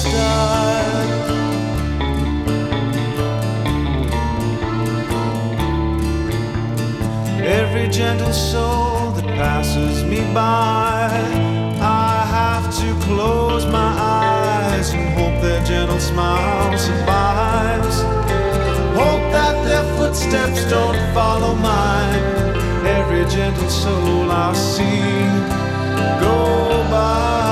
style. Every gentle soul that passes me by, I have to close my eyes and hope their gentle smile survives. Hope that their footsteps don't follow mine. Every gentle soul I see go by.